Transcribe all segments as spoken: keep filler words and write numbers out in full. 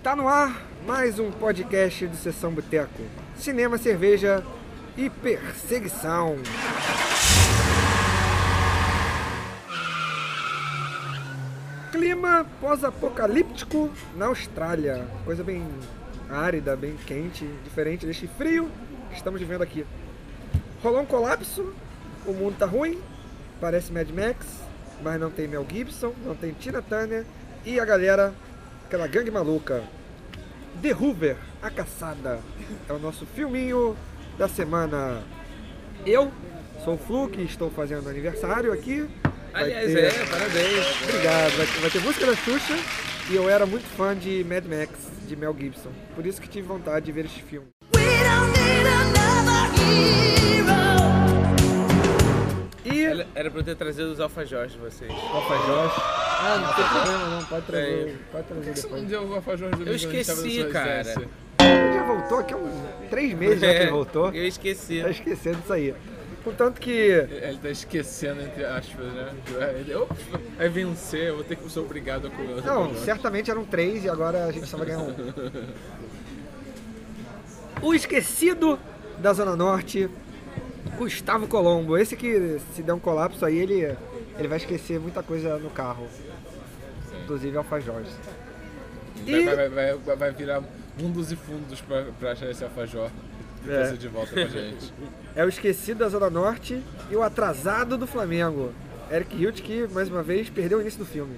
Está no ar mais um podcast do Sessão Boteco. Cinema, cerveja e perseguição. Clima pós-apocalíptico na Austrália. Coisa bem árida, bem quente, diferente deste frio que estamos vivendo aqui. Rolou um colapso, o mundo tá ruim, parece Mad Max, mas não tem Mel Gibson, não tem Tina Turner e a galera, aquela gangue maluca. The Hoover, A Caçada, é o nosso filminho da semana. Eu sou o Fluke, estou fazendo aniversário aqui. Vai Aliás, ter... é, parabéns. Obrigado, vai ter, vai ter música da Xuxa e eu era muito fã de Mad Max, de Mel Gibson. Por isso que tive vontade de ver este filme. E... Era pra eu ter trazido os alfajores de vocês. Alfajós. Ah, não tem problema não, pode trazer, É. pode trazer Por que você depois. não deu o alfajor do Eu esqueci, cara. Ele já voltou aqui há uns três meses já que ele voltou. Eu esqueci. Tá esquecendo disso aí. Contanto que... Ele tá esquecendo, entre aspas, né? Ele, ops, vai vencer, eu vou ter que ser obrigado a comer. Não, certamente eram três e agora a gente só vai ganhar um. O esquecido da Zona Norte, Gustavo Colombo. Esse que se der um colapso aí, ele, ele vai esquecer muita coisa no carro. Inclusive alfajores. E... Vai, vai, vai, vai, vai virar mundos e fundos pra, pra achar esse alfajor e É. trazer de volta pra gente. É o esquecido da Zona Norte e o atrasado do Flamengo. Eric Hilt, que mais uma vez perdeu o início do filme.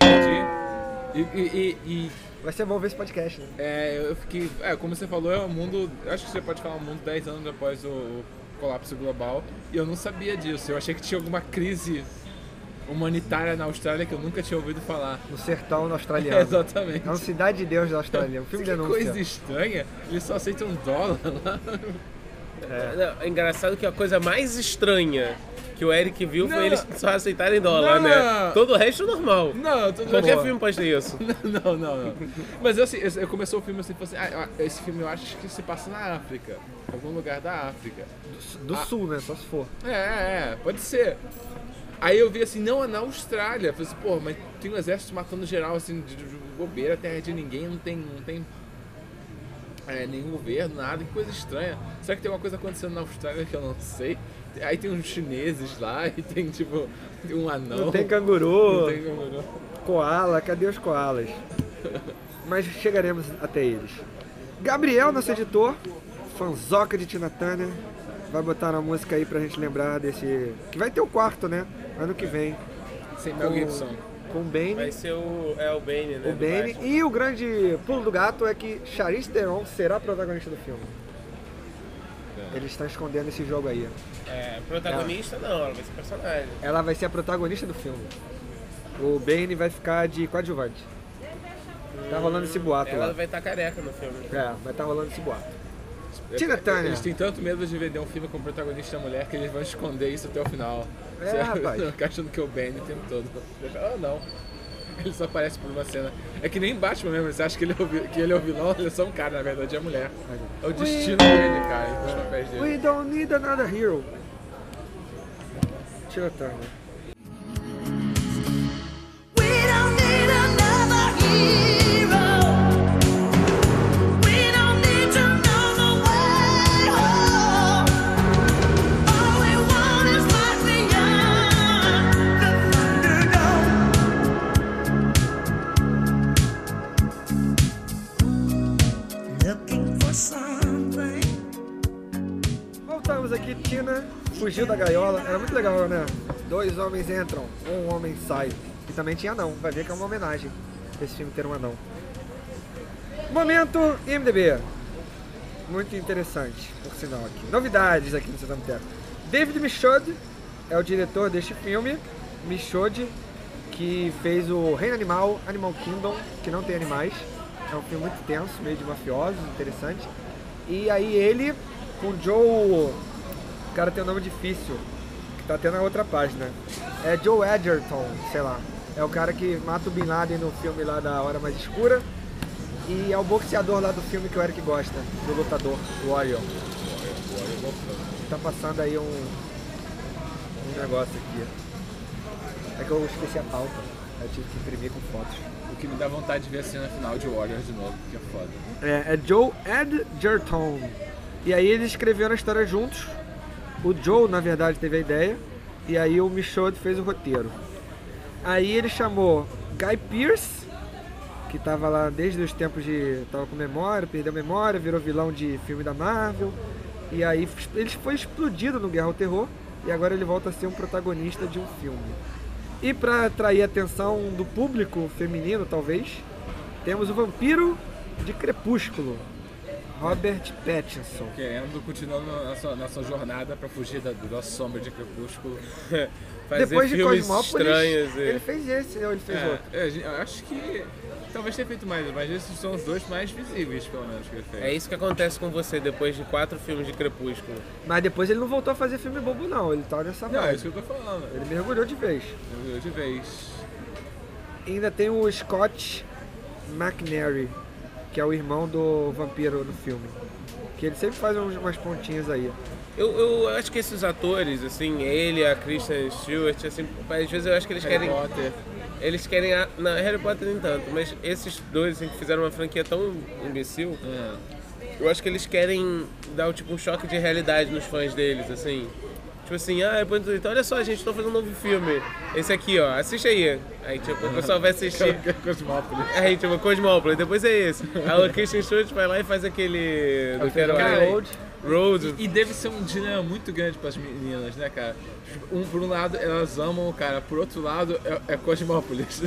E, e, e, e Vai ser bom ver esse podcast, né? é, eu fiquei. É, como você falou, é um mundo. Acho que você pode falar um mundo dez anos após o, o colapso global. E eu não sabia disso. Eu achei que tinha alguma crise humanitária na Austrália que eu nunca tinha ouvido falar. No sertão É, australiano. exatamente. É uma cidade de Deus da Austrália. Um filme Que denúncia. coisa estranha, eles só aceitam dólar lá. Não, é engraçado que a coisa mais estranha que o Eric viu Não. foi eles só aceitarem dólar, Não, né? não. Todo o resto é normal. Não, tudo Qualquer bom. filme pode ter isso. Não, não, não. Mas assim, eu, eu começou o filme assim, falei assim, ah, esse filme eu acho que se passa na África, em algum lugar da África. Do Ah. sul, né? Só se for. É, é, é, pode ser. Aí eu vi assim, não, é na Austrália. Eu falei assim, pô, mas tem um exército matando geral, assim, de, de bobeira, terra de ninguém, não tem, não tem é, nenhum governo, nada, que coisa estranha. Será que tem uma coisa acontecendo na Austrália que eu não sei? Aí tem uns chineses lá e tem tipo, tem um anão. Não tem canguru, Não tem canguru. koala, cadê os koalas? Mas chegaremos até eles. Gabriel, nosso editor, fanzoca de Tina Turner, vai botar uma música aí pra gente lembrar desse... Que vai ter o quarto, né? Ano que vem. Sem Mel Gibson. Com o Bane. Vai ser o... é o Bane, né? O do Bane. Batman. E o grande pulo do gato é que Charlize Theron será a protagonista do filme. Eles estão escondendo esse jogo aí. É, protagonista não, ela vai ser personagem. Ela vai ser a protagonista do filme. O Bane vai ficar de coadjuvante. Tá rolando esse boato Ela lá. vai estar careca no filme. É, vai estar rolando esse boato. Tina Turner. Eles têm tanto medo de vender um filme com protagonista mulher que eles vão esconder isso até o final. É, Você- rapaz. Achando que é o Bane o tempo todo. Ah, não. Ele só aparece por uma cena. É que nem Batman mesmo, você acha que ele é o, vi- que ele é o vilão, ele é só um cara, na verdade é a mulher. É o destino dele, cara, os papéis dele. We don't need another hero. Tina Turner. Voltamos aqui, Tina fugiu da gaiola. Era muito legal, né? Dois homens entram, um homem sai. E também tinha anão. Vai ver que é uma homenagem esse filme ter um anão. Momento I M D B. Muito interessante, por sinal aqui. Novidades aqui no Sessão Boteco. David Michôd é o diretor deste filme. Michôd, que fez o Reino Animal, Animal Kingdom, que não tem animais. É um filme muito tenso, meio de mafiosos, interessante. E aí ele, com Joe... O cara tem um nome difícil, que tá até na outra página. É Joe Edgerton, sei lá. É o cara que mata o Bin Laden no filme lá da Hora Mais Escura. E é o boxeador lá do filme que o Eric gosta, do lutador, o Warrior. Tá passando aí um, um negócio aqui. que eu esqueci a pauta. Eu tive que imprimir com fotos. O que me dá vontade de ver a cena final de Warriors de novo, que é foda. É, é Joe Edgerton. E aí eles escreveram a história juntos. O Joe, na verdade, teve a ideia. E aí o Michaud fez o roteiro. Aí ele chamou Guy Pearce, que tava lá desde os tempos de... tava com memória, perdeu a memória, virou vilão de filme da Marvel. E aí ele foi explodido no Guerra ao Terror. E agora ele volta a ser um protagonista de um filme. E pra atrair a atenção do público feminino, talvez, temos o vampiro de Crepúsculo, Robert Pattinson. Querendo, continuando na sua, na sua jornada pra fugir da, da sombra de Crepúsculo. Fazer Depois de filmes Cosmópolis, estranhos. ele fez esse, ou ele fez É, outro? é, eu acho que talvez tenha feito mais, mas esses são os dois mais visíveis, pelo menos, que ele fez. É isso que acontece com você depois de quatro filmes de Crepúsculo. Mas depois ele não voltou a fazer filme bobo não, ele tá nessa Não, é vibe. isso que eu tô falando. Ele mergulhou de vez. Eu de vez. E ainda tem o Scott McNairy, que é o irmão do vampiro no filme. Que ele sempre faz uns- umas pontinhas aí. Eu, eu acho que esses atores, assim, ele, a Kristen Stewart, assim, às vezes eu acho que eles Harry querem. Potter. Eles querem. A, não, Harry Potter nem tanto, mas esses dois assim, que fizeram uma franquia tão imbecil, É. eu acho que eles querem dar tipo, um choque de realidade nos fãs deles, assim. Tipo assim, ah, depois do Twitter, olha só, gente, tô fazendo um novo filme. Esse aqui, ó, assiste aí. Aí, tipo, o pessoal vai assistir. Cosmópolis. Aí, tipo, Cosmópolis, depois é esse. Aí o Kristen Stewart vai lá e faz aquele. Do que era Cara, o Road. Road. E deve ser um dilema muito grande pras meninas, né, cara? Um, por um lado, elas amam o cara, por outro lado, é, é Cosmópolis.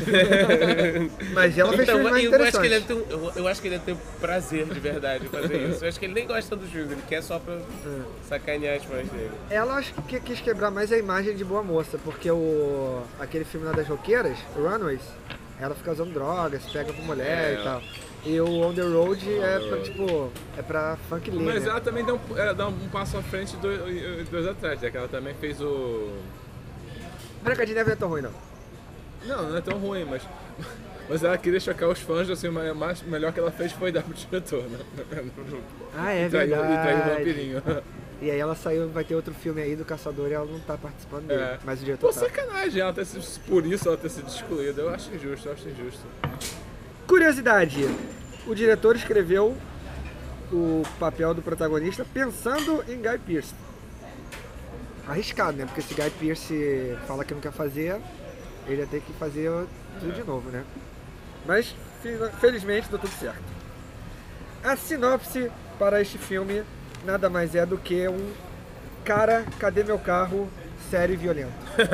Mas ela fez Então, filmes mais eu acho, que ele interessantes. deve ter um, eu, eu acho que ele deve ter prazer de verdade em fazer isso. Eu acho que ele nem gosta dos filmes, ele quer só pra sacanear as fãs dele. Ela acho que quis quebrar mais a imagem de boa moça, porque o aquele filme lá das roqueiras, Runaways, ela fica usando drogas, se pega com mulher É. e tal. E o On The Road é pra, tipo, é pra funk ler, Mas né? ela também dá um, ela dá um passo à frente do- dois atrás, né? Que ela também fez o... Branca de Neve não é tão ruim, não. Não, não é tão ruim, mas... Mas ela queria chocar os fãs, assim, o mais melhor que ela fez foi dar pro diretor, né? Ah, é E traiu, e traiu o verdade. vampirinho. E aí ela saiu, vai ter outro filme aí do Caçador e ela não tá participando dele. É. Mas o diretor Pô, tá. sacanagem ela ter sido, por isso ela ter sido excluída. Eu acho injusto, eu acho injusto. Curiosidade, o diretor escreveu o papel do protagonista pensando em Guy Pearce. Arriscado, né? Porque se Guy Pearce fala que não quer fazer, ele ia ter que fazer tudo de novo, né? Mas, fi- felizmente, deu tudo certo. A sinopse para este filme nada mais é do que um cara, cadê meu carro? Sério e violento.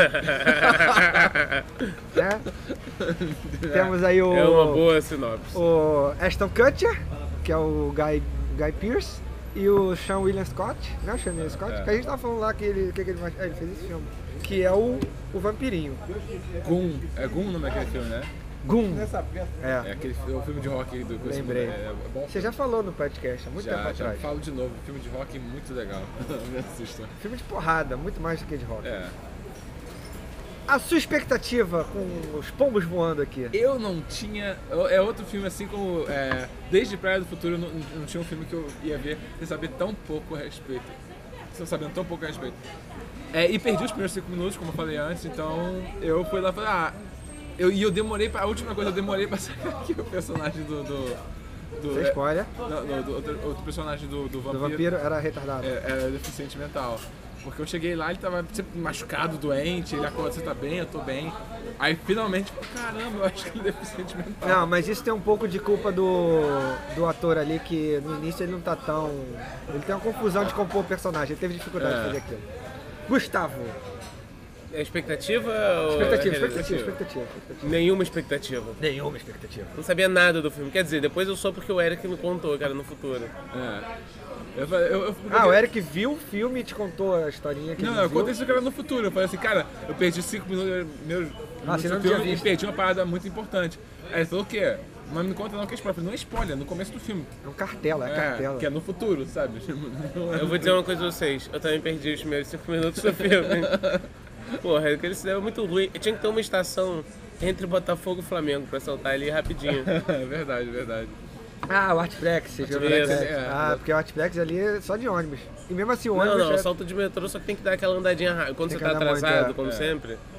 Né? Temos aí o... É uma boa sinopse. o Ashton Kutcher, que é o Guy, Guy Pearce, e o Sean William Scott, né? O Sean William Scott, É. que a gente tava falando lá que ele, que que ele, mais- é, ele fez esse filme, que é o, o Vampirinho. Goon. É Goon o nome daquele filme, né? Goon. É É. aquele fi- o filme de rock do coisa- Lembrei. É, é bom. Você já falou no podcast há muito tempo Já, já atrás. falo de novo. Filme de rock muito legal. Me assista. Filme de porrada, muito mais do que de rock. É. A sua expectativa com os pombos voando aqui? Eu não tinha. É outro filme assim como. É, desde Praia do Futuro eu não, não tinha um filme que eu ia ver sem saber tão pouco a respeito. Sem sabendo tão pouco a respeito. É, e perdi os primeiros cinco minutos, como eu falei antes, então eu fui lá e falei, ah. Eu, e eu demorei pra. A última coisa, eu demorei pra saber que o personagem do. do, do Sem spoiler, não, do, do outro, outro personagem do, do do vampiro, vampiro era retardado. é, era deficiente mental. Porque eu cheguei lá, ele tava sempre machucado, doente, ele acorda, você tá bem, eu tô bem. Aí finalmente, pô, caramba, eu acho que ele é deficiente mental. Não, mas isso tem um pouco de culpa do, do ator ali, que no início ele não tá tão... Ele tem uma confusão de compor o personagem, ele teve dificuldade É. de fazer aquilo. Gustavo, É expectativa ou expectativa, é expectativa, realizativa? expectativa, expectativa. Nenhuma expectativa. Nenhuma expectativa. Não sabia nada do filme. Quer dizer, depois eu soube porque o Eric me contou, cara, no futuro. É. Eu, falei- eu, eu, Ah, o Eric viu o filme e te contou a historinha que Não, ele eu viu? contei isso que era no futuro. Eu falei assim, cara, eu perdi cinco minutos meu, Ah, você não no tinha filme e visto. perdi uma parada muito importante. Aí ele falou o quê? Mas não conta não que é spoiler. Eu falei, não é spoiler, é no começo do filme. É um cartela, é, cartela. que é no futuro, sabe? Não é- Eu vou dizer uma coisa pra vocês, eu também perdi os primeiros cinco minutos do filme. Porra, aquele cinema é muito ruim. Tinha que ter uma estação entre Botafogo e Flamengo pra saltar ali rapidinho. É verdade, verdade. Ah, o Artplex, você viu o Artplex, Artplex. é. Ah, porque o Artplex ali é só de ônibus. E mesmo assim o Não, ônibus... não, é... salto de metrô só que tem que dar aquela andadinha rápida. Quando Tem você que tá andar muito, atrasado, é. como É. sempre.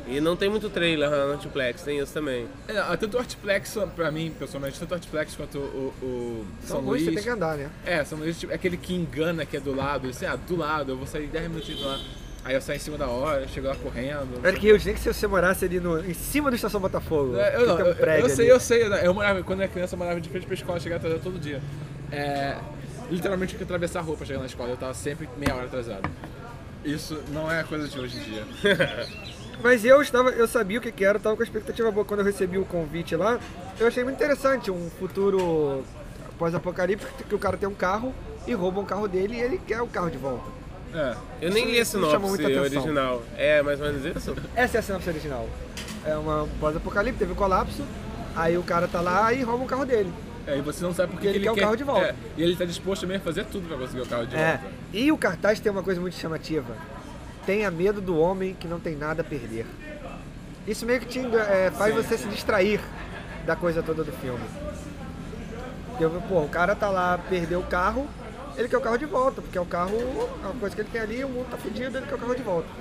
E não tem muito trailer no Artplex, tem isso também. É, não, tanto o Artplex, pra mim, pessoalmente, tanto o Artplex quanto o, o, o São São Luís, Luís... você tem que andar, né? É, São Luís tipo, é aquele que engana que é do lado. Assim, ah, do lado, eu vou sair dez minutinhos lá. Aí eu saio em cima da hora, chego lá correndo. Eric Hills, nem que se você morasse ali no, em cima da Estação Botafogo. É, eu, não, tem um eu, prédio eu sei, ali. eu sei. Eu morava, quando eu era criança, eu morava de frente pra escola, chegava atrasado todo dia. É, literalmente, eu tinha que atravessar a rua pra chegar na escola. Eu tava sempre meia hora atrasado. Isso não é coisa de hoje em dia. Mas eu estava, eu sabia o que que era, eu tava com a expectativa boa. Quando eu recebi o convite lá, eu achei muito interessante. Um futuro pós-apocalíptico que o cara tem um carro e rouba um carro dele e ele quer o carro de volta. É. Eu nem li a Isso me chamou sinopse muita atenção. original. É mais ou menos isso? Essa é a sinopse original. É uma pós-apocalipse, teve um colapso, aí o cara tá lá e rouba o carro dele. É, e você não sabe porque Ele ele, quer o carro de volta. É, e ele tá disposto também a fazer tudo pra conseguir o carro de É. volta. E o cartaz tem uma coisa muito chamativa. Tenha medo do homem que não tem nada a perder. Isso meio que te, é, faz você se distrair da coisa toda do filme. Porque, pô, o cara tá lá, perdeu o carro, ele quer o carro de volta, porque é o carro, é uma coisa que ele tem ali, o mundo tá fudido, ele quer o carro de volta.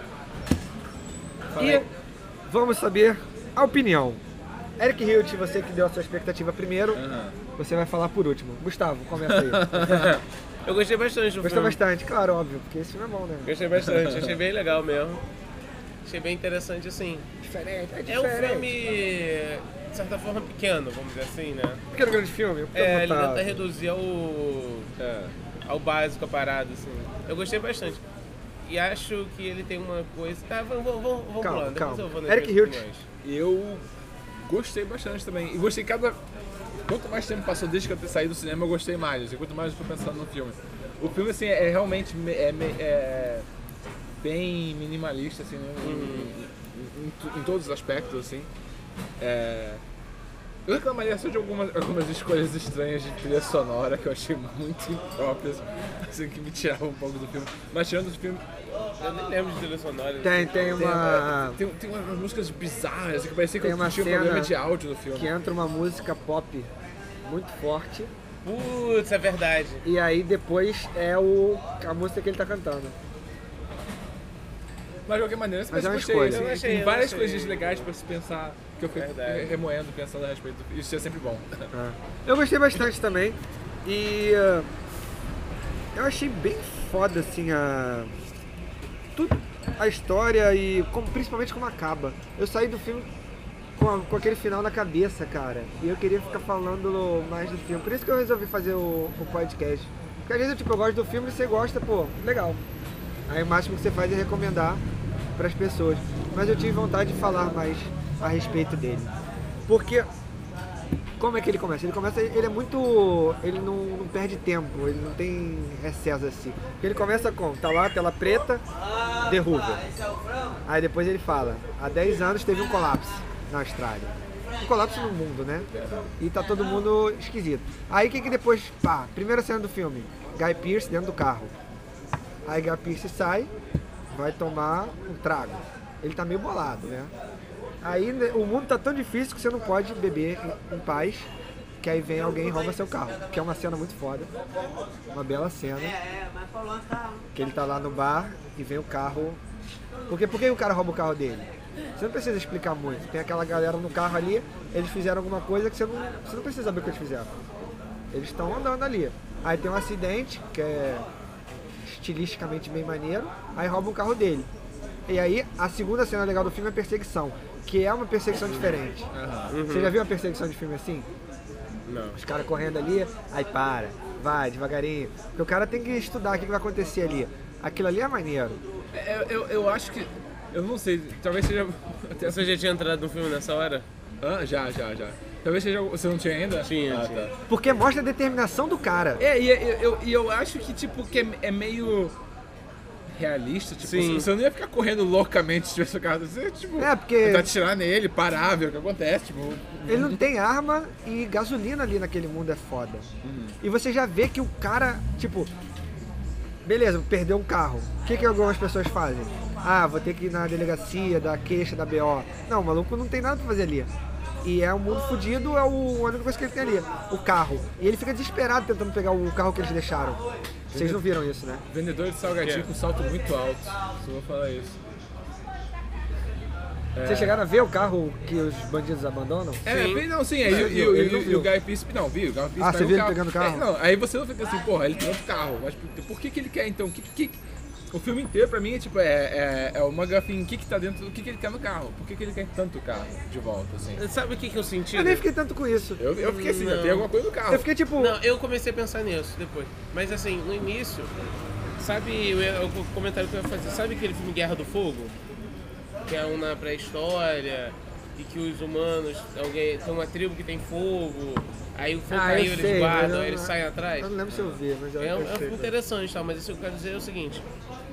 E vamos saber a opinião. Eric Hilt, você que deu a sua expectativa primeiro, Aham. você vai falar por último. Gustavo, começa aí. Eu gostei bastante do Gostou filme. bastante, claro, óbvio, porque esse filme é bom, né? Gostei bastante, achei bem legal mesmo. Achei bem interessante assim. Diferente, é É diferente. um filme, de certa forma, pequeno, vamos dizer assim, né? Pequeno grande filme, porque É, não ele tá- tenta reduzir ao, É. ao básico a parada, assim. Eu gostei bastante. E acho que ele tem uma coisa... Tá, vamos, vamos, vamos Calma, pulando, depois calma. eu vou nas Eric minhas Hilt. opiniões. Eu gostei bastante também. E gostei cada. Quanto mais tempo passou desde que eu saí do cinema, eu gostei mais. Assim, quanto mais eu fui pensando no filme. O filme, assim, é realmente me- é, me- é bem minimalista, assim, né? em, em- em tu- em todos os aspectos, assim. É... Eu reclamaria só de algumas, algumas escolhas estranhas de trilha sonora que eu achei muito impróprias, assim, que me tiravam um pouco do filme. Mas tirando o filme, Eu nem lembro de trilha sonora. Tem, tem tem, uma... tem, tem umas músicas bizarras, assim, que parecia que Tem eu uma tinha um cena problema de áudio no filme. que entra uma música pop muito forte Putz, é verdade. e aí depois é o, a música que ele tá cantando. Mas de qualquer maneira, Mas é uma gostei, escolha. assim, Eu achei, tem eu várias achei. coisas legais pra se pensar, que eu fiquei Verdade. remoendo, pensando a respeito. Isso é sempre bom. Eu gostei bastante também e uh, eu achei bem foda assim a tudo, a história e como, principalmente como acaba. Eu saí do filme com, a- com aquele final na cabeça, cara, e eu queria ficar falando mais do filme. Por isso que eu resolvi fazer o, o podcast. Porque às vezes eu, tipo, eu gosto do filme e você gosta, pô, legal. Aí o máximo que você faz é recomendar para as pessoas. Mas eu tive vontade de falar mais a respeito dele. Porque como é que ele começa? Ele começa, ele é muito, ele não, não perde tempo, ele não tem recesso assim. Porque ele começa com, tá lá, tela preta, derruba. Aí depois ele fala, há dez anos teve um colapso na Austrália. Um colapso no mundo, né? E tá todo mundo esquisito. Aí o que que depois, pá, primeira cena do filme, Guy Pearce dentro do carro. Aí Guy Pearce sai, vai tomar um trago. Ele tá meio bolado, né? Aí né, o mundo tá tão difícil que você não pode beber em, em paz, que aí vem alguém e rouba seu carro. Que é uma cena muito foda, uma bela cena. Que ele tá lá no bar e vem o carro. Porque por que o cara rouba o carro dele? Você não precisa explicar muito. Tem aquela galera no carro ali, eles fizeram alguma coisa que você não, você não precisa saber o que eles fizeram. Eles estão andando ali. Aí tem um acidente, que é estilisticamente bem maneiro, aí rouba o carro dele. E aí, a segunda cena legal do filme é a perseguição, que é uma perseguição diferente. Você já viu uma perseguição de filme assim? Não. Os caras correndo ali, aí para, vai, devagarinho. Porque o cara tem que estudar o que vai acontecer ali. Aquilo ali é maneiro. Eu, eu, eu acho que. Eu não sei, talvez seja. Até Você já tinha entrado no filme nessa hora? Ah, já, já, já. Talvez seja. Você não tinha ainda? Tinha, ah, tinha. Tá. Porque mostra a determinação do cara. É, e eu, eu, e eu acho que, tipo, que é, é meio realista, tipo, Sim. você não ia ficar correndo loucamente se tivesse o carro. Você, tipo, É, porque- tentar atirar nele, parar, ver o que acontece, tipo. Ele não tem arma e gasolina ali naquele mundo é foda. E você já vê que o cara, tipo, beleza, perdeu um carro. O que, que algumas pessoas fazem? Ah, vou ter que ir na delegacia, dar queixa da B O. Não, o maluco não tem nada pra fazer ali. E é um mundo fudido, é o- a única coisa que ele tem ali, o carro. E ele fica desesperado tentando pegar o carro que eles deixaram. Vocês não viram isso, né? Vendedor de salgadinho Que? com salto muito alto. Só vou falar isso. Vocês chegaram a ver o carro que os bandidos abandonam? É, Sim. bem, não, sim, aí Você e, viu, e- ele e- não e viu. o Guy Pearce, não, viu, o Guy Pearce Ah, pega você o viu ele carro. pegando o carro? É, não, aí você não fica assim, porra, ele tem outro carro, mas por, por que que ele quer então? O que, que, o filme inteiro pra mim é tipo, é, é, é o McGuffin, o que que tá dentro, o que que ele quer no carro? Por que que ele quer tanto carro de volta, assim? Sabe o que, que eu senti? Eu nem fiquei tanto com isso. Eu, eu fiquei assim, Não. tem alguma coisa no carro. Eu fiquei tipo... Não, eu comecei a pensar nisso depois. Mas assim, no início, sabe eu ia- o comentário que eu ia fazer, sabe aquele filme Guerra do Fogo? Que é um na pré-história e que os humanos, alguém, tem uma tribo que tem fogo, aí o fogo Ah, eu caiu, eles sei, guardam, mas eu- aí eles saem atrás. Eu não lembro se eu vi, mas eu, É um, eu é um sei. filme interessante, tá? Mas isso que eu quero dizer é o seguinte.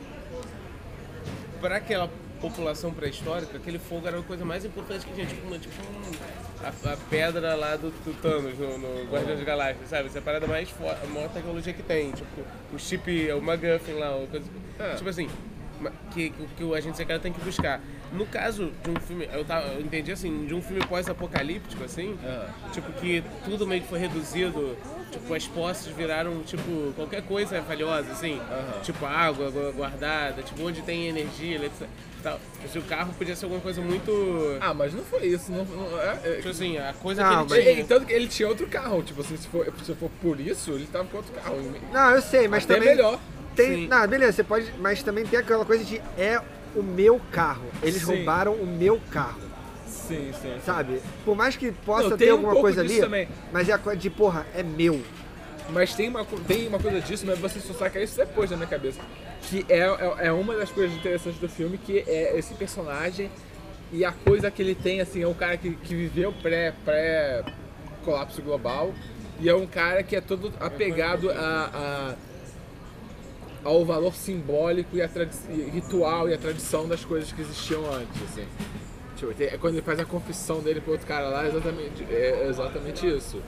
Para aquela população pré-histórica, aquele fogo era a coisa mais importante que tinha, tipo, uma- tipo um- a, a pedra lá do, do Thanos no, no Guardiões da Galáxia, sabe? Essa é a parada mais fo- a maior tecnologia que tem, tipo, o chip, o McGuffin lá, o coisa, É. tipo assim, ma- que, que, que o agente secreto tem que buscar. No caso de um filme, eu, tava, eu entendi assim, de um filme pós-apocalíptico, assim, É. tipo, que tudo meio que foi reduzido, tipo, as posses viraram, tipo, qualquer coisa é valiosa, assim, Aham. tipo, água gu- guardada, tipo, onde tem energia, eletricidade, tal. Se o carro podia ser alguma coisa muito, Ah, mas não foi isso, não, não- é, é, tipo assim, a coisa Não, que mas- ele ele, tinha. tanto que ele tinha outro carro, tipo assim, se for, se for por isso, ele tava com outro carro. Não, eu sei, mas Até também... melhor. Tem, Sim. não, beleza, você pode... Mas também tem aquela coisa de... É o meu carro. Eles Sim. roubaram o meu carro. Sim, sim. sim. Sabe? Por mais que possa Não, ter tem um alguma pouco coisa disso ali, também. mas é a coisa de, porra, é meu. Mas tem uma, co- tem uma coisa disso, mas você só saca isso depois na minha cabeça. Que é, é, é uma das coisas interessantes do filme, que é esse personagem e a coisa que ele tem, assim, é um cara que, que viveu pré, pré colapso global e é um cara que é todo apegado a, a- ao valor simbólico e, a tradi- e ritual e a tradição das coisas que existiam antes, assim. Tipo, tem- quando ele faz a confissão dele pro outro cara lá, é exatamente, é exatamente isso.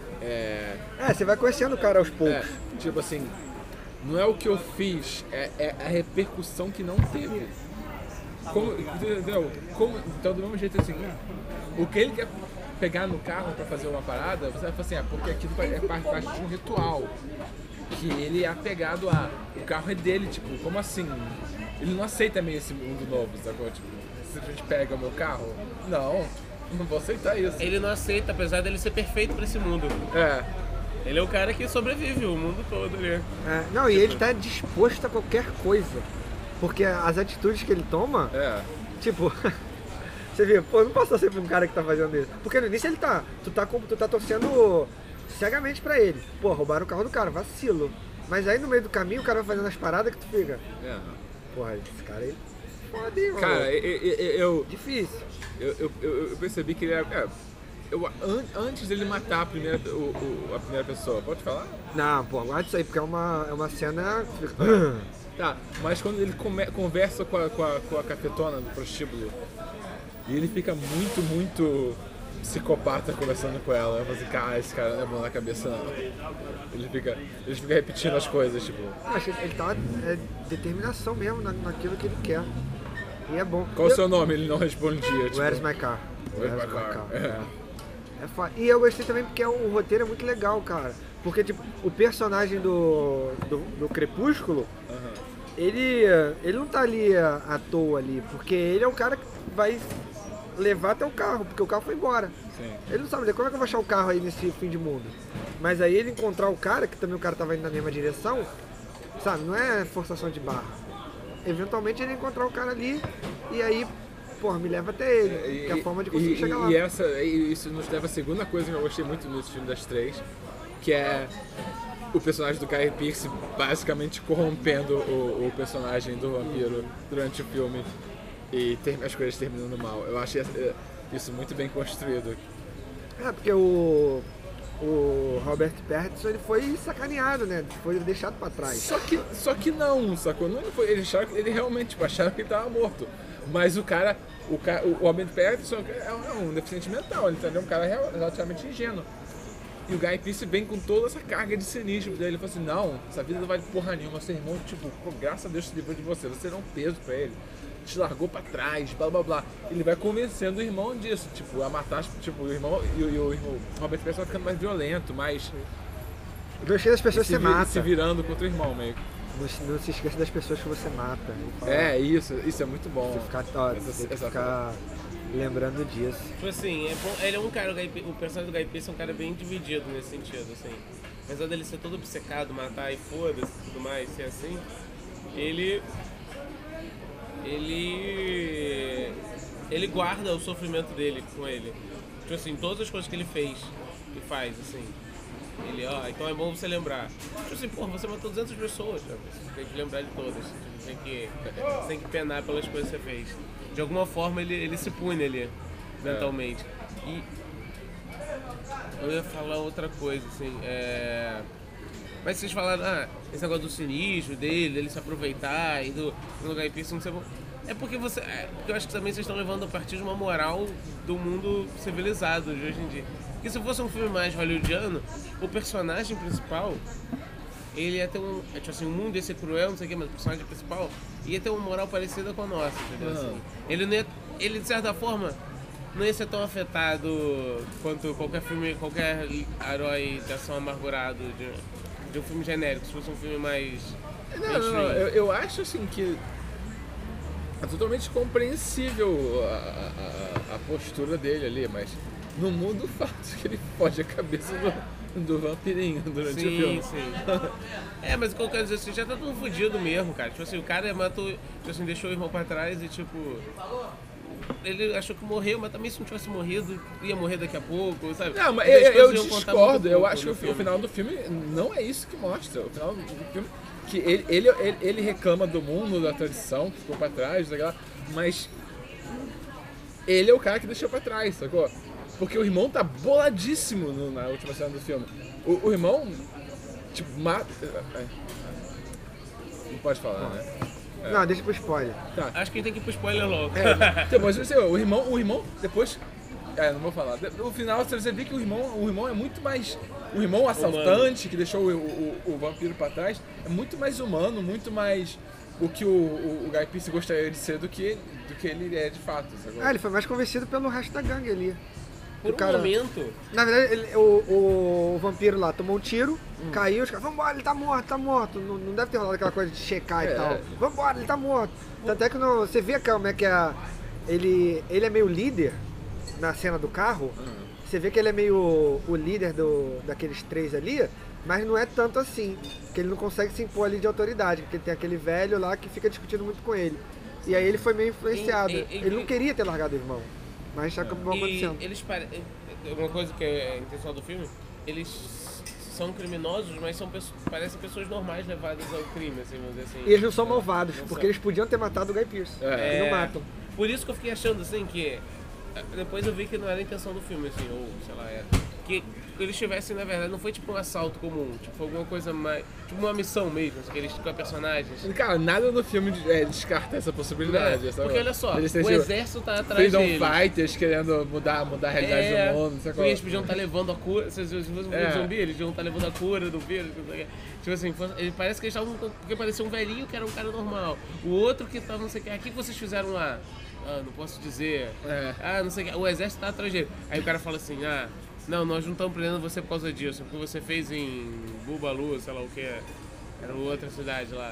É, É, você vai conhecendo o cara aos poucos. é, tipo assim, não é o que eu fiz, é, é a repercussão que não teve. Como, entendeu? Como, então, do mesmo jeito assim, o que ele quer pegar no carro pra fazer uma parada, você vai falar assim, ah, porque aquilo é parte, parte de um ritual. Que ele é apegado a. O carro é dele, tipo, como assim? Ele não aceita meio esse mundo novo, sacou? Tipo, se a gente pega o meu carro, não, não vou aceitar isso. Ele não aceita, apesar dele ser perfeito pra esse mundo. É. Ele é o cara que sobrevive o mundo todo ali. É, não, e ele tá disposto a qualquer coisa. Porque as atitudes que ele toma, É. tipo... Você viu, pô, não posso ser pra um cara que tá fazendo isso. Porque no início ele tá, tu tá, com- tu tá torcendo cegamente pra ele. Pô, roubaram o carro do cara, vacilo. Mas aí no meio do caminho o cara vai fazendo as paradas que tu fica. É. Porra, esse cara aí... Foda, hein, mano. Cara, eu, eu, eu, Difícil. eu, eu, eu percebi que ele era. É, eu, an- antes dele matar a primeira, o, o- a primeira pessoa, pode falar? Não, pô, guarda isso aí, porque é uma, é uma cena... Tá, mas quando ele come- conversa com a, com, a, com a cafetona do prostíbulo e ele fica muito, muito psicopata conversando com ela, eu falo assim, cara, esse cara não é bom na cabeça não. Ele fica, ele fica repetindo as coisas, tipo, Acho que ele tá... É determinação mesmo na, naquilo que ele quer. E é bom. qual o Eu- seu nome? Ele não respondia, tipo. Where's my car? Where's my car? É. É foda. E eu gostei também porque o roteiro é muito legal, cara. Porque, tipo, o personagem do, do, do Crepúsculo, Aham. ele, ele não tá ali à, à toa ali. Porque ele é o cara que vai levar até o carro, porque o carro foi embora. Sim. Ele não sabe, como é que eu vou achar o carro aí nesse fim de mundo? Mas aí ele encontrar o cara, que também o cara tava indo na mesma direção, sabe, não é forçação de barra. Eventualmente ele encontrar o cara ali e aí, porra, me leva até ele. que é a forma de conseguir e, chegar e, lá. E essa, e isso nos leva à segunda coisa que eu gostei muito nesse filme das três, que é o personagem do Guy Pearce basicamente corrompendo o, o personagem do vampiro durante o filme e ter, as coisas terminando mal. Eu achei eh, isso muito bem construído. É, porque o, o Robert Pattinson ele foi sacaneado, né? Foi deixado pra trás. Só que, só que não, sacou? Não foi, ele, acharam, que- ele realmente tipo, acharam que ele tava morto. Mas o cara, o, ca- o Robert Pattinson é um, é um deficiente mental, ele tá, é um cara real- relativamente ingênuo. E o Guy Pearce vem com toda essa carga de cinismo dele. Ele fala assim, não, essa vida não vale porra nenhuma. Seu irmão, tipo, pô, graças a Deus se livrou de você. Você era um peso pra ele. Te largou pra trás, blá blá blá. Ele vai convencendo o irmão disso, tipo, a matar, tipo, o irmão e, o- e o irmão. O Robert Pattinson vai ficando mais violento, mais Eu gostei das pessoas se, se vi- matam. se virando contra o irmão, meio. Não, não se esqueça das pessoas que você mata. Ele fala, É, isso, isso é muito bom. Você ficar, ó, Essa- tem que essa ficar lembrando disso. Tipo assim, é bom, ele é um cara, o, Guy Pe- o personagem do Guy Pearce é um cara bem dividido nesse sentido, assim. Apesar dele ser todo obcecado, matar e foda-se e tudo mais, ser assim, ele... Ele... Ele guarda o sofrimento dele com ele. Tipo assim, todas as coisas que ele fez e faz, assim. Ele, ó, então é bom você lembrar. Tipo assim, porra, você matou duzentas pessoas, sabe? Você tem que lembrar de todas. Você tem que, você tem que penar pelas coisas que você fez. De alguma forma ele, ele se pune ali, mentalmente. E eu ia falar outra coisa, assim, é... Mas vocês falaram, ah, esse negócio do cinismo dele, dele se aproveitar e do, do Guy Pearce não ser bom. É porque você. É, porque eu acho que também vocês estão levando a partir de uma moral do mundo civilizado de hoje em dia. Porque se fosse um filme mais hollywoodiano, o personagem principal, ele ia ter um. É, tipo assim, o mundo ia ser cruel, não sei o que, mas o personagem principal ia ter uma moral parecida com a nossa, entendeu? Assim, ele, não ia, ele, de certa forma, não ia ser tão afetado quanto qualquer filme, qualquer herói de ação amargurado de, de um filme genérico, se fosse um filme mais. Não, não, não, eu, eu acho assim que é totalmente compreensível a, a, a postura dele ali, mas não muda o fato que ele fode a cabeça do, do vampirinho durante sim, o filme. Sim, É, mas o que eu quero dizer assim, já tá tudo fodido mesmo, cara. Tipo assim, o cara matou, tipo assim, deixou o irmão pra trás e tipo... Ele achou que morreu, mas também se não tivesse morrido, ia morrer daqui a pouco, sabe? Não, mas As eu, eu coisas iam contar discordo, muito eu pouco acho que no o, filme. o final do filme não é isso que mostra. O final do filme, que ele, ele, ele, ele reclama do mundo, da tradição, que ficou pra trás, daquela, mas ele é o cara que deixou pra trás, sacou? Porque o irmão tá boladíssimo no- na última cena do filme. O, o irmão, tipo, mata... é. Não pode falar, né? É. Não, deixa pro spoiler. Tá. Acho que a gente tem que ir pro spoiler logo. É, então, mas assim, o irmão, o irmão depois. É, não vou falar. No final você vê que o irmão, o irmão é muito mais. O irmão assaltante que deixou o, o, o vampiro pra trás é muito mais humano, muito mais o que o, o, o Guy Pearce gostaria de ser do que, do que ele é de fato. Sabe? Ah, ele foi mais convencido pelo resto da gangue ali. Por O um cara- momento, Na verdade, ele- o, o, o vampiro lá tomou um tiro, caiu, os caras, vambora, ele tá morto, tá morto. Não, não deve ter rolado aquela coisa de checar É. e tal. Vambora, ele tá morto. Tanto é que no, você vê como é que é. Ele, ele é meio líder na cena do carro. Você vê que ele é meio o líder do, daqueles três ali, mas não é tanto assim. Porque ele não consegue se impor ali de autoridade, porque tem aquele velho lá que fica discutindo muito com ele. E aí ele foi meio influenciado. E- e- e- ele não queria ter largado o irmão, mas acabou e acontecendo. eles pare... uma coisa que é intencional do filme, eles são criminosos, mas são pessoas, parecem pessoas normais levadas ao crime, assim, vamos dizer assim. E eles não são malvados, Não porque são. eles podiam ter matado o Guy Pearce. É. E não matam. Por isso que eu fiquei achando assim que. Depois eu vi que não era a intenção do filme, assim, ou sei lá, era. Que eles tivessem, na verdade, não foi tipo um assalto comum, tipo, foi alguma coisa mais. Tipo uma missão mesmo, assim, que eles com personagens. Cara, nada no filme é, descarta essa possibilidade. É, sabe? porque olha só, Eles o tipo, exército tá atrás Freedom deles. Fighters querendo mudar, mudar a realidade É, do mundo, sabe porque qual? eles podiam estar levando a cura. Se fosse um É. zumbi, eles deviam estar levando a cura do vírus. não sei o quê. Tipo assim, fosse- ele parece que eles estavam. Porque parecia um velhinho que era um cara normal. O outro que tava não sei o que. O que vocês fizeram lá? Ah, não posso dizer. É. Ah, não sei o que. O exército tá atrás dele. Aí o cara fala assim: ah, não, nós não estamos prendendo você por causa disso. Porque você fez em Bubalu, sei lá o que. Era outra cidade lá.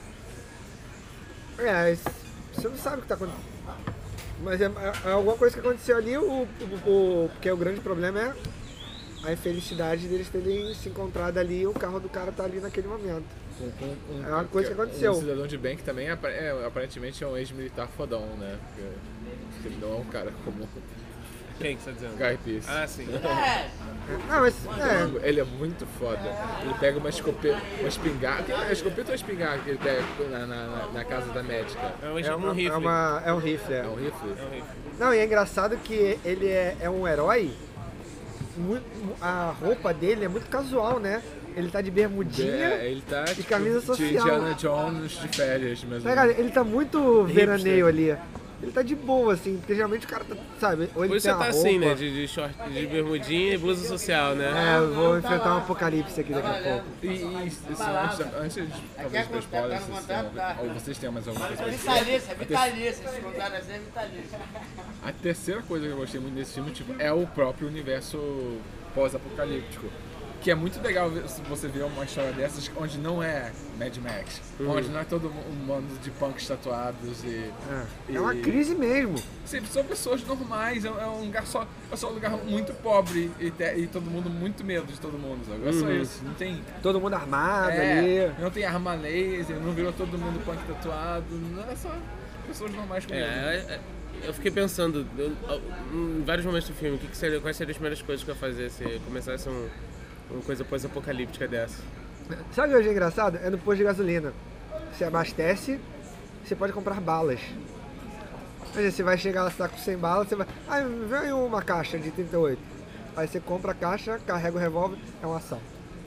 É, es- você não sabe o que tá acontecendo. Mas é, é alguma coisa que aconteceu ali, o, o, o- porque o grande problema é a infelicidade deles terem se encontrado ali e o carro do cara tá ali naquele momento. Com- com- um- É uma coisa que aconteceu. Um cidadão de bem que também apare- é, aparentemente é um ex-militar fodão, né? Porque ele não é um cara como o Quem que você tá dizendo? Guy Pearce. Ah, sim. Não, mas é, Ele é muito foda. Ele pega uma escopeta, uma espingarda. É escopeta ou espingarda que ele pega na, na, na- na casa da médica? É um, é, um uma, rifle. é, uma, é um rifle. É É. um rifle? É um rifle. Não, e é engraçado que ele é, é um herói, muito- a roupa dele é muito casual, né? Ele tá de bermudinha. É, ele tá e tipo, camisa de social. Indiana Jones de férias, mas Tá ligado? Ele tá muito veraneio ali. Ele tá de boa, assim, porque geralmente o cara tá, sabe, ou ele Hoje tem você a tá roupa... assim, né? De, de short, de bermudinha e blusa social, né? É, eu vou enfrentar um apocalipse aqui daqui a pouco. E, e assim, antes, antes de talvez para spoiler, vocês tenham- ou vocês tenham mais alguma coisa pra dizer? Vitalícia, vitalícia. Esse contrato assim é vitalícia. A terceira coisa que eu gostei muito desse filme tipo, é o próprio universo pós-apocalíptico. Que é muito legal ver- se você ver uma história dessas onde não é Mad Max. Uhum. Onde não é todo um bando de punks tatuados e... É, é uma crise mesmo. Sim, são pessoas normais, é um é um lugar só, é só um lugar muito pobre e, te- e todo mundo muito medo de todo mundo, sabe? É só Uhum. isso, não tem... Todo mundo armado É, ali. não tem arma laser, não virou todo mundo punk tatuado, não é só pessoas normais com É, medo. é, é, eu fiquei pensando, eu- em vários momentos do filme, o que que seria, quais seriam as primeiras coisas que eu ia fazer se começasse um, uma coisa pós-apocalíptica dessa? Sabe o que eu achei engraçado? É no posto de gasolina. Você abastece, você pode comprar balas. Mas você vai chegar lá, você tá com cem balas, você vai... Ah, vem uma caixa de trinta e oito. Aí você compra a caixa, carrega o revólver, é um assalto.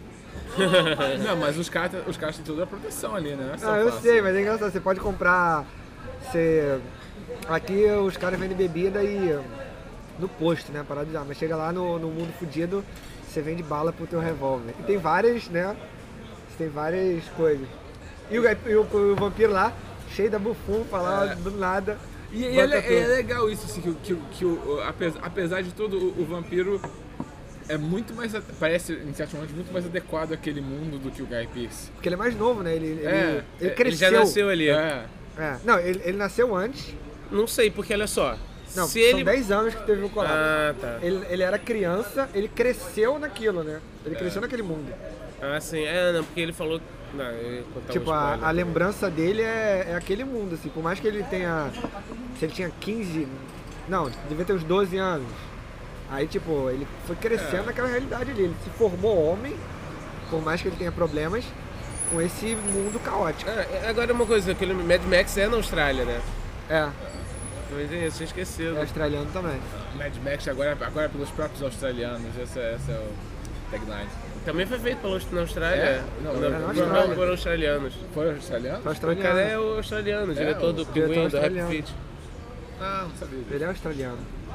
Não, mas os caras os caras têm toda a proteção ali, né? Não é só Ah, eu fácil. sei, mas é engraçado. Você pode comprar... Você... Aqui os caras vendem bebida e... No posto, né? Parado de ar. Mas chega lá no, no mundo fudido, você vende bala pro teu revólver. E tem várias, né? Tem várias coisas. E o, e o, o vampiro lá, cheio da bufunfa lá, É. do nada. E, e é, le- banca tudo. é legal isso, assim, que, que, que o, apesar, apesar de tudo, o, o vampiro é muito mais, a- parece, em certos momentos, muito mais adequado àquele mundo do que o Guy Pearce. Porque ele é mais novo, né? Ele, ele, É, ele ele cresceu. Ele já nasceu ali. É. É. Não, ele, ele nasceu antes. Não sei, porque olha só. Não, se são ele... dez anos que teve o colapso. Ah, tá. Ele, ele era criança, ele cresceu naquilo, né? É. Ele cresceu naquele mundo. Ah, sim. É, não, porque ele falou... Não, eu ia contar Tipo, um a, spoiler. a lembrança dele é, é aquele mundo, assim. Por mais que ele tenha... Se ele tinha quinze... Não, devia ter uns doze anos. Aí, tipo, ele foi crescendo É. naquela realidade ali. Ele se formou homem, por mais que ele tenha problemas, com esse mundo caótico. Ah, agora uma coisa, aquele Mad Max é na Austrália, né? É, Também tem isso, tinha esquecido. é australiano também. Mad Max agora, agora é pelos próprios australianos, esse, é- esse é o tagline. Também foi feito pela, na Austrália? É? Não, não, é na não, Austrália. não, foram australianos. Foi australiano? Foi O australiano. cara é o australiano, o diretor o do diretor Pinguim, do Happy australiano. Feet. Ah, não sabia disso. Ele é australiano.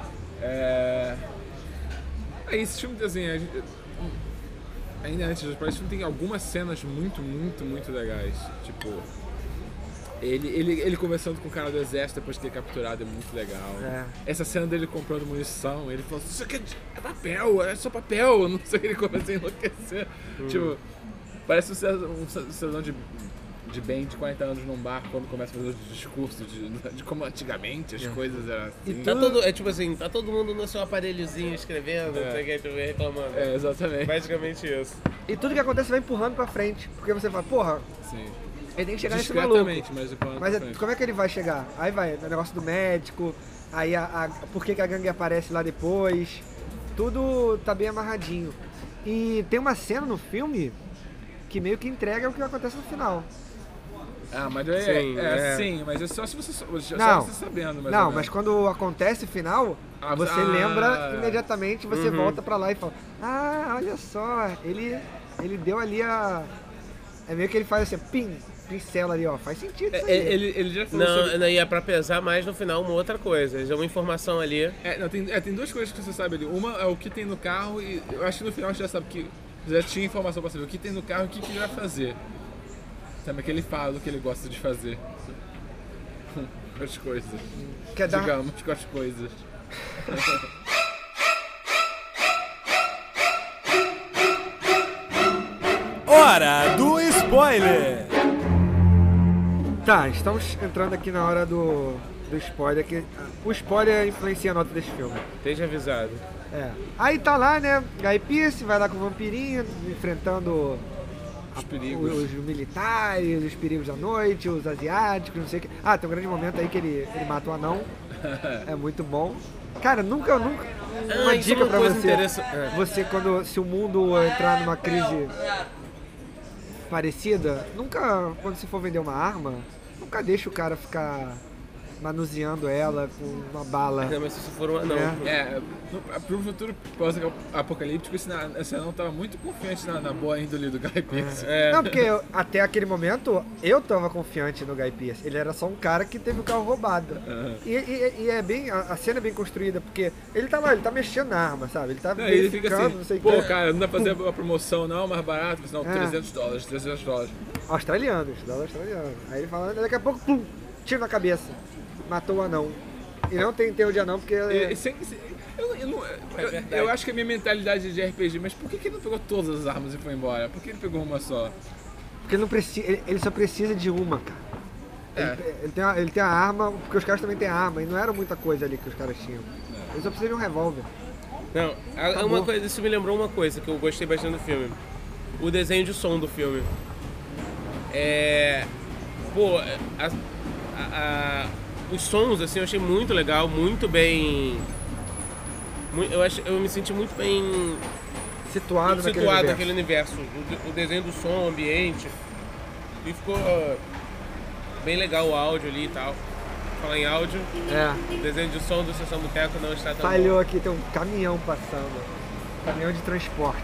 É... É, esse filme, assim, a gente... ainda antes, parece que esse filme tem algumas cenas muito, muito, muito legais. Tipo, ele, ele, ele conversando com o cara do exército depois de ter capturado é muito legal. É. Essa cena dele comprando munição, ele falou, isso aqui é papel, é só papel, não sei, ele começa a enlouquecer. Tipo, parece um cidadão, um cidadão de, de bem de quarenta anos num bar quando começa a fazer os discursos de, de como antigamente as coisas eram assim. Tá todo, é tipo assim, tá todo mundo no seu aparelhozinho escrevendo, É. não sei o que, tipo, reclamando. É, exatamente. Basicamente isso. E tudo que acontece vai empurrando pra frente. Porque você fala, porra, Sim. ele tem que chegar nesse maluco. Discretamente, mas o plano Mas pra é- frente. como é que ele vai chegar? Aí vai, o negócio do médico, aí a, a- por que, que a gangue aparece lá depois. Tudo tá bem amarradinho. E tem uma cena no filme que meio que entrega o que acontece no final. Ah, mas é, Sim, é, é. sim, mas é só se você, só Não. você sabendo. mais Não, ou mas menos. quando acontece o final, Ah, você ah. lembra imediatamente, você Uhum. volta pra lá e fala, ah, olha só, ele, ele deu ali a... É meio que ele faz assim, pim, pincela ali, ó, faz sentido isso É, aí. ele, ele já falou Não, sobre... não, e é pra pesar mais no final uma outra coisa. Já uma informação ali. É, não, tem, é, tem duas coisas que você sabe ali. Uma é o que tem no carro e eu acho que no final você já sabe que já tinha informação pra saber o que tem no carro e o que, que ele vai fazer. Sabe, que ele fala o que ele gosta de fazer. Com as coisas. Quer dar... Digamos, com as coisas. Hora do spoiler! Tá, estamos entrando aqui na hora do, do spoiler, que o spoiler influencia a nota desse filme. Esteja avisado. É. Aí tá lá, né, Guy Pearce vai lá com o vampirinho, enfrentando Os perigos. os militares, os perigos da noite, os asiáticos, não sei o que. Ah, tem um grande momento aí que ele, ele mata o anão. É muito bom. Cara, nunca, nunca. Uma Ah, isso é dica uma pra coisa você. interessante. É. Você, quando. Se o mundo entrar numa crise parecida, nunca. Quando você for vender uma arma, nunca deixa o cara ficar manuseando ela com uma bala. Não, mas se isso for um anão. É. É, no- pro futuro pós-apocalíptico, esse, na- esse anão tava muito confiante na, na boa índole do Guy Pearce. É. Não, porque eu- até aquele momento eu tava confiante no Guy Pearce. Ele era só um cara que teve o carro roubado. Aham. E, e- e é bem. A, a cena é bem construída, porque ele tá lá, ele tá mexendo na arma, sabe? Ele tá Não, ele fica verificando, assim, não sei o pô, que. cara, não dá pra fazer a promoção não, mais barato, senão É. trezentos dólares, trezentos dólares. Australianos, dólar australiano. Aí ele fala, daqui a pouco, pum, tiro na cabeça. Matou o anão. E não tem enterro de anão, porque. E- e sem- sem- eu, eu eu, não- É eu- verdade. eu acho que é a minha mentalidade de R P G, mas por que, que ele não pegou todas as armas e foi embora? Por que ele pegou uma só? Porque ele, não precisa, ele, ele só precisa de uma, cara. É. Ele, ele tem a, ele tem a arma, porque os caras também têm a arma, e não era muita coisa ali que os caras tinham. Ele só precisa de um revólver. Não, a- Acabou. uma coisa, isso me lembrou uma coisa que eu gostei bastante do filme. O desenho de som do filme. É. Pô, a- a- a- os sons, assim, eu achei muito legal, muito bem. mu- Eu, ach, eu me senti muito bem Situado, naquele situado universo. naquele universo. O, de- o desenho do som, o ambiente. E ficou uh, bem legal o áudio ali e tal. Falar em áudio, É. o desenho de som do Sessão Boteco não está tão Falhou bom. aqui, tem um caminhão passando. Caminhão de transporte.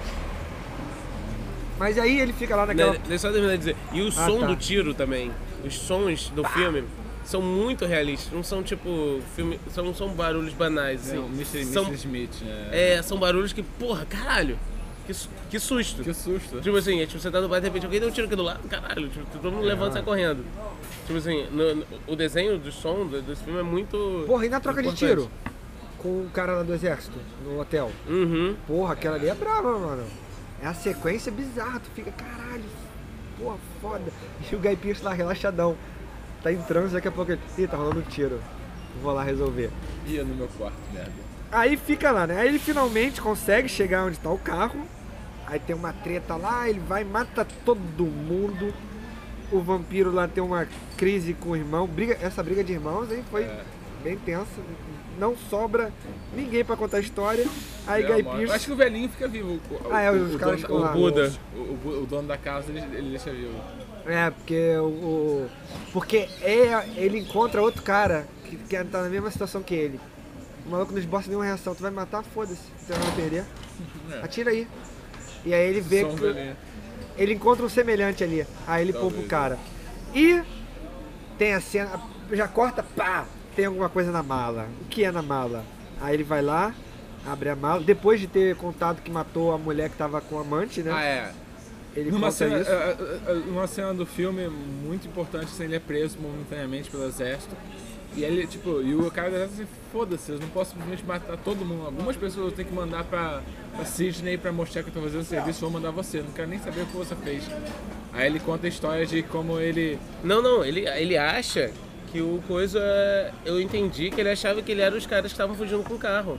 Mas aí ele fica lá naquela. Né, Deixa eu só terminar de dizer. E o Ah, som tá. do tiro também. Os sons do filme são muito realistas. Não são tipo. Filme, são, são barulhos banais, assim. Não, mister São, mister Smith, né? é, são barulhos que, porra, caralho. Que, su- que susto. Que susto. Tipo assim, é, tipo, você tá no bar e de repente alguém deu um tiro aqui do lado, caralho. Tipo, todo mundo levanta e sai correndo. Tipo assim, no- no- o desenho do som do- desse filme é muito. Porra, e na troca de importante. tiro? Com o cara lá do exército, no hotel. Uhum. Porra, aquela ali é brava, mano. É a sequência bizarra, tu fica, caralho, porra, foda. E o Guy Pearce lá, relaxadão. Tá em trânsito, daqui a pouco ele, ih, tá rolando um tiro. Vou lá resolver. Ia no meu quarto, merda. Aí fica lá, né? Aí ele finalmente consegue chegar onde tá o carro. Aí tem uma treta lá, ele vai, mata todo mundo. O vampiro lá tem uma crise com o irmão. Briga, essa briga de irmãos aí foi É. bem tensa. Não sobra ninguém pra contar a história. Aí É, Guy mano. Pearce. Acho que o velhinho fica vivo. O, Ah, é, o- os o caras dono- ficam o lá. Buda. O, o- o dono da casa, ele, ele deixa vivo. É, porque o. o- porque é, ele encontra outro cara que, que tá na mesma situação que ele. O maluco não esboça nenhuma reação. Tu vai me matar? Foda-se. Você não vai perder. É. Atira aí. E aí ele vê Som que. velhinho. Ele encontra um semelhante ali. Aí ele poupa o Talvez. cara. E tem a cena. Já corta, pá! Tem alguma coisa na mala. O que é na mala? Aí ele vai lá, abre a mala. Depois de ter contado que matou a mulher que tava com o amante, né? Ah, é. Ele Numa conta cena, isso. é, é, é, numa cena do filme muito importante, assim, ele é preso momentaneamente pelo exército. E ele, tipo, e o cara do exército assim, foda-se, eu não posso simplesmente matar todo mundo. Algumas pessoas eu tenho que mandar pra, pra Sydney pra mostrar que eu tô fazendo serviço, vou mandar você, não quero nem saber o que você fez. Aí ele conta a história de como ele. Não, não, ele, ele acha que o coisa. Eu entendi que ele achava que ele era os caras que estavam fugindo com o carro.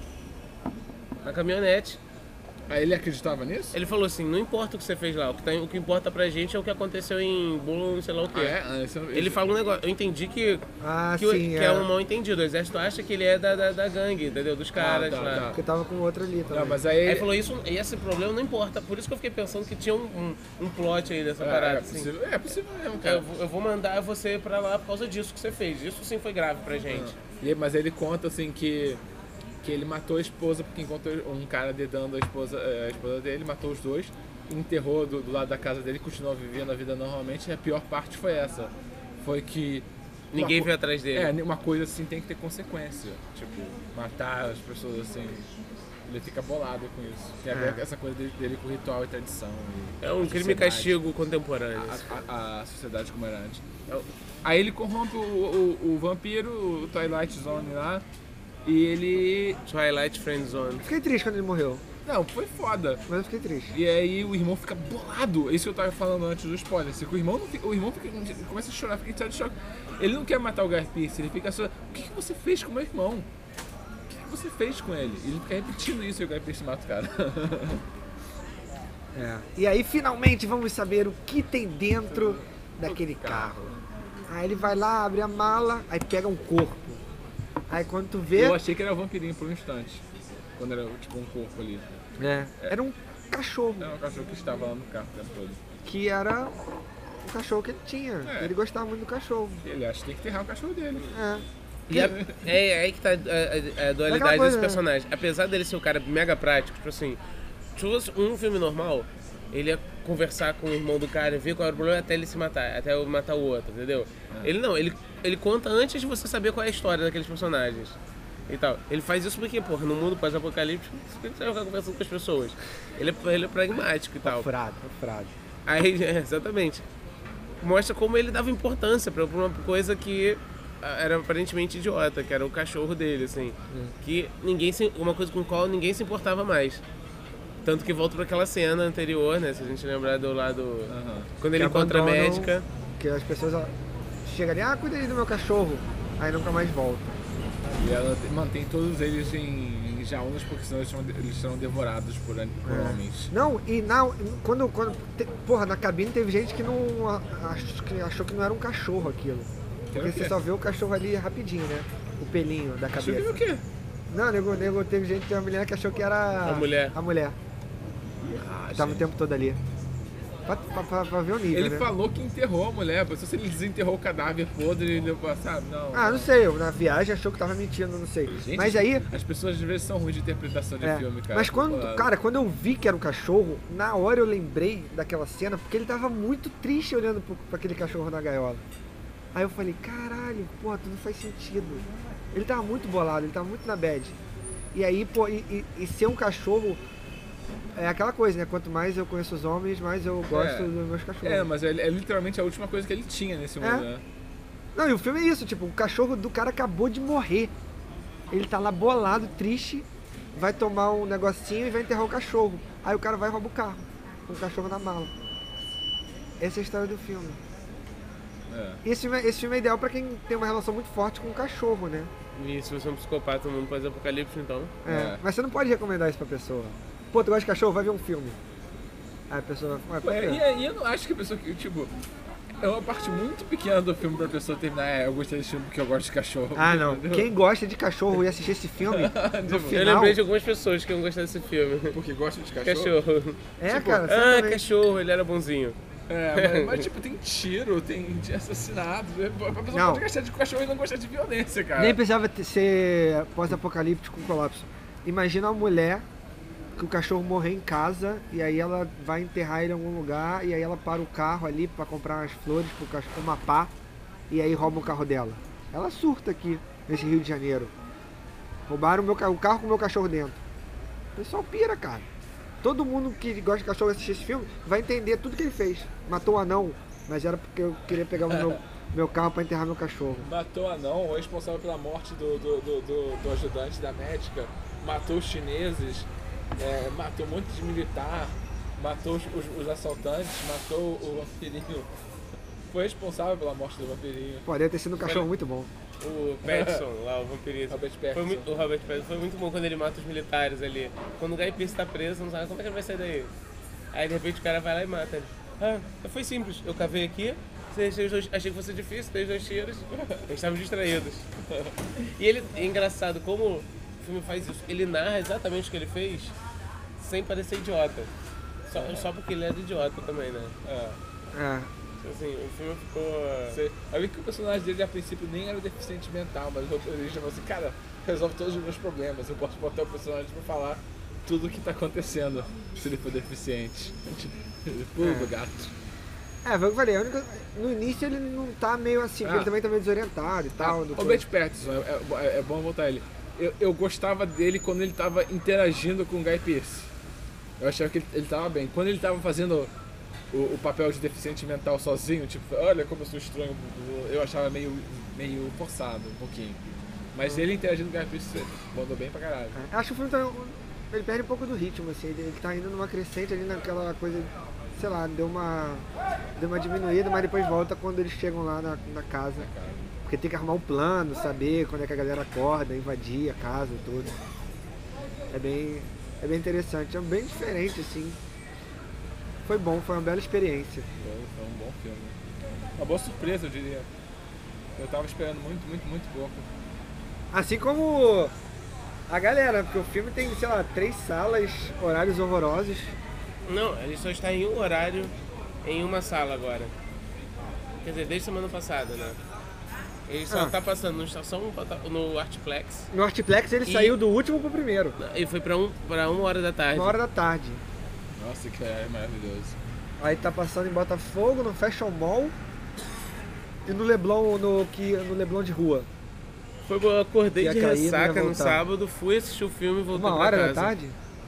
Na caminhonete. Aí ele acreditava nisso? Ele falou assim, não importa o que você fez lá, o que, tá, o que importa pra gente é o que aconteceu em Bolo, sei lá o quê. Ah, é? Ah, esse- Ele esse- fala um negócio, eu entendi que, Ah, que, o- sim, que é. é um mal entendido. O exército acha que ele é da, da, da gangue, entendeu? Dos caras tá, lá. tá. Porque tava com outro ali também. Não, mas Aí aí. ele falou isso, e esse problema não importa. Por isso que eu fiquei pensando que tinha um, um, um plot aí dessa é, parada. é, assim. possível, é possível mesmo, Eu, cara. vou- eu vou mandar você pra lá por causa disso que você fez. Isso sim foi grave pra gente. E- mas ele conta assim que, que ele matou a esposa porque encontrou um cara dedando a esposa, eh, a esposa dele, matou os dois, enterrou do, do lado da casa dele e continuou vivendo a vida normalmente. E a pior parte foi essa. Foi que. Ninguém uma co- veio atrás dele. É, uma coisa assim tem que ter consequência. Tipo, matar as pessoas assim. Ele fica bolado com isso. Tem a ver É. com essa coisa dele, dele com ritual e tradição. E É um crime e sociedade. castigo contemporâneo. A, a- a sociedade como era antes. Aí ele corrompe o, o, o vampiro, o Twilight Zone lá, e ele. Twilight Friend Zone. Fiquei triste quando ele morreu. Não, foi foda. Mas eu fiquei triste. E aí o irmão fica bolado. Isso que eu tava falando antes do spoiler. Assim, que o irmão, não fica, o irmão fica, ele começa a chorar, fica em estado de choque. Ele não quer matar o Guy Pearce, ele fica só. O que, que você fez com o meu irmão? O que, que você fez com ele? E ele fica repetindo isso e o Guy Pearce mata o cara. É. E aí finalmente vamos saber o que tem dentro daquele carro. Aí ele vai lá, abre a mala, aí pega um corpo. Aí quando tu vê, Eu achei que era um vampirinho por um instante. Quando era tipo um corpo ali. é, era um cachorro, Era um cachorro que estava lá no carro o tempo todo. que era o cachorro que ele tinha. É. Ele gostava muito do cachorro. E ele acha que tem que enterrar o cachorro dele. É. E a- é, é aí que tá a, a- a dualidade Aquela coisa, desse né? personagem. Apesar dele ser um cara mega prático, tipo assim, se fosse um filme normal, ele ia conversar com o irmão do cara, ver qual era o problema até ele se matar, até eu matar o outro, entendeu? Ele não, ele, ele conta antes de você saber qual é a história daqueles personagens. E tal. Ele faz isso porque, porra, no mundo pós-apocalíptico, você vai ficar conversando com as pessoas. Ele é, ele é pragmático e tal. Frado, frado. Aí, é, exatamente. Mostra como ele dava importância pra pra uma coisa que era aparentemente idiota, que era o cachorro dele, assim. Hum. Que ninguém se, uma coisa com a qual ninguém se importava mais. Tanto que volta para aquela cena anterior, né? Se a gente lembrar do lado... Uhum. Quando ele que encontra a médica. Que as pessoas chegam ali, ah, cuida aí do meu cachorro. Aí nunca mais volta. E ela mantém todos eles em, em jaulas, porque senão eles serão, eles serão devorados por, por é. homens. Não, e na, quando, quando... Porra, na cabine teve gente que não achou que, achou que não era um cachorro aquilo. Porque você só vê o cachorro ali rapidinho, né? O pelinho da cabeça. Achou que viu o quê? Não, nego, nego, teve gente, teve uma mulher que achou que era... A mulher. A mulher. Ah, Tava gente. o tempo todo ali. Pra, pra, pra, pra ver o nível, Ele né? falou que enterrou a mulher, mas se ele desenterrou o cadáver podre, ele sabe, não. Ah, não sei, na viagem achou que tava mentindo, não sei. Gente, mas aí... As pessoas às vezes são ruins de interpretação de é, filme, cara. Mas quando, cara, quando eu vi que era um cachorro, na hora eu lembrei daquela cena, porque ele tava muito triste olhando pro, pra aquele cachorro na gaiola. Aí eu falei, caralho, porra, tudo faz sentido. Ele tava muito bolado, ele tava muito na bad. E aí, pô, e, e, e ser um cachorro... É aquela coisa, né? Quanto mais eu conheço os homens, mais eu gosto é. dos meus cachorros. É, mas é, é literalmente a última coisa que ele tinha nesse mundo, é. né? Não, e o filme é isso, tipo, o cachorro do cara acabou de morrer. Ele tá lá bolado, triste, vai tomar um negocinho e vai enterrar o cachorro. Aí o cara vai e rouba o carro, com o cachorro na mala. Essa é a história do filme. É. Esse, filme é, esse filme é ideal pra quem tem uma relação muito forte com o cachorro, né? E se você é um psicopata no mundo pós-apocalipse, então... É, É. mas você não pode recomendar isso pra pessoa. Pô, tu gosta de cachorro? Vai ver um filme. Aí a pessoa vai, por É, quê? e aí eu não acho que a pessoa que, tipo, é uma parte muito pequena do filme pra pessoa terminar, é, eu gostei desse filme porque eu gosto de cachorro. Ah, não. Entendeu? Quem gosta de cachorro e assistir esse filme, no Eu final... lembrei de algumas pessoas que iam gostar desse filme. Porque gosta de cachorro? Cachorro. É, Tipo, cara, Ah, certamente. cachorro, ele era bonzinho. É, mas, mas, tipo, tem tiro, tem assassinato. A pessoa Não. pode gostar de cachorro e não gostar de violência, cara. Nem precisava ter- ser pós-apocalíptico com colapso. Imagina uma mulher que o cachorro morrer em casa e aí ela vai enterrar ele em algum lugar e aí ela para o carro ali pra comprar umas flores pro cachorro, uma pá, e aí rouba o carro dela. Ela surta aqui, nesse Rio de Janeiro. Roubaram o, meu, ca- o carro com o meu cachorro dentro. O pessoal pira, cara. Todo mundo que gosta de cachorro e assistir esse filme vai entender tudo que ele fez. Matou o anão, mas era porque eu queria pegar o meu, meu carro pra enterrar meu cachorro. Matou o anão, o responsável pela morte do, do, do, do, do ajudante da médica, matou os chineses, é, matou um monte de militar, matou os, os, os assaltantes, matou o vampirinho. Foi responsável pela morte do vampirinho. Poderia ter sido um cachorro muito bom. O Pattinson, lá, o vampirinho. Robert Foi Pattinson. muito, o Robert Pattinson foi muito bom quando ele mata os militares ali. Quando o Guy Pearce tá preso, não sabe como é que ele vai sair daí. Aí de repente o cara vai lá e mata ele. Ah, foi simples. Eu cavei aqui, deixei os dois, achei que fosse difícil, dei os dois tiros, eles estavam distraídos. E ele, é engraçado como o filme faz isso. Ele narra exatamente o que ele fez sem parecer idiota. Só, só porque ele era idiota também, né? É. É. Assim, o filme ficou... Você, eu vi que o personagem dele a princípio nem era deficiente mental, mas o roteirista falou assim, cara, resolve todos os meus problemas, eu posso botar o personagem pra falar tudo o que tá acontecendo se ele for deficiente. Ele pula É. do gato. É, foi o que eu falei, a única- no início ele não tá meio assim, porque Ah. ele também tá meio desorientado e tal. Ah, do o coisa. Robert Pattinson, é, é, é bom voltar ele. Eu, eu gostava dele quando ele tava interagindo com o Guy Pearce. Eu achava que ele, ele tava bem. Quando ele tava fazendo o, o papel de deficiente mental sozinho, tipo, olha como eu sou estranho, eu achava meio, meio forçado um pouquinho. Mas ele interagindo com o Guy Pearce, ele mandou bem pra caralho. É, acho que o filme tá, ele perde um pouco do ritmo, assim, ele, ele tá indo numa crescente ali naquela coisa, sei lá, deu uma, deu uma diminuída, mas depois volta quando eles chegam lá na, na casa. Porque tem que armar um plano, saber quando é que a galera acorda, invadir a casa e tudo. É bem, é bem interessante, é bem diferente, assim. Foi bom, foi uma bela experiência. Foi, foi um bom filme. Uma boa surpresa, eu diria. Eu tava esperando muito, muito, muito pouco. Assim como a galera, porque o filme tem, sei lá, três salas, horários horrorosos. Não, ele só está em um horário, em uma sala agora. Quer dizer, desde semana passada, né? Ele só Ah. tá passando no estação, no Artplex. No Artplex ele E- saiu do último pro primeiro, E foi pra, um, pra uma hora da tarde. uma hora da tarde. Nossa, que é maravilhoso. Aí tá passando em Botafogo, no Fashion Mall e no Leblon, no, que, no Leblon de rua. Foi, eu acordei Ia de cair, ressaca não ia no voltar. sábado, fui assistir o filme e voltei Uma pra hora casa. da tarde?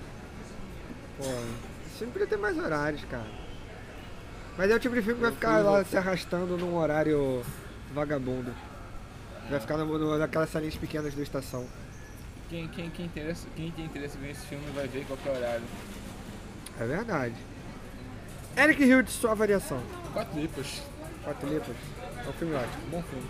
Pô, esse filme podia ter mais horários, cara. Mas é o tipo de filme que vai ficar lá se arrastando num horário vagabundo. Vai ficar no, no, naquelas salinhas pequenas da estação. Quem, quem, quem, interessa, quem tem interesse em ver esse filme vai ver em qualquer horário. É verdade. Eric Hilde, sua avaliação. Quatro lipas. Quatro lipas. É um filme ótimo, bom filme.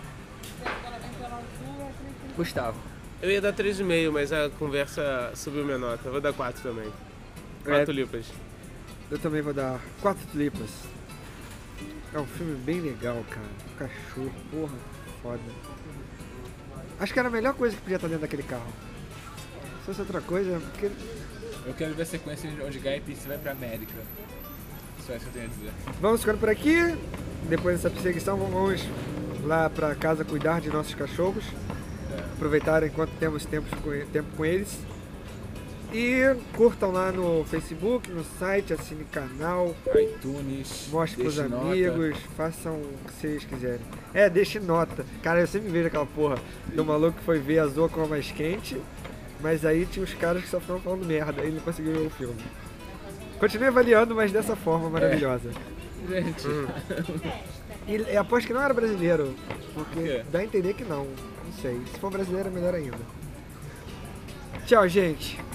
Gustavo. Eu ia dar três e meio, mas a conversa subiu minha nota. Eu vou dar quatro também. quatro É. lipas. Eu também vou dar quatro lipas. É um filme bem legal, cara. Cachorro, porra, foda. Acho que era a melhor coisa que podia estar dentro daquele carro. Se fosse outra coisa, porque... Eu quero ver a sequência onde Guy Pearce vai pra América. Só isso que eu tenho a dizer. Vamos ficando por aqui. Depois dessa perseguição, vamos lá pra casa cuidar de nossos cachorros. Aproveitar enquanto temos tempo com, tempo com eles. E curtam lá no Facebook, no site, assine canal, iTunes, mostre pros deixe nota. amigos, façam o que vocês quiserem. É, deixe nota. Cara, eu sempre vejo aquela porra do maluco que foi ver a Zoa com a mais quente, mas aí tinha os caras que só estavam falando merda, aí ele não conseguiu ver o filme. Continue avaliando, mas dessa forma maravilhosa. Gente, Hum. E eu aposto que não era brasileiro, porque Por quê? dá a entender que não. Não sei. Se for brasileiro é melhor ainda. Tchau, gente.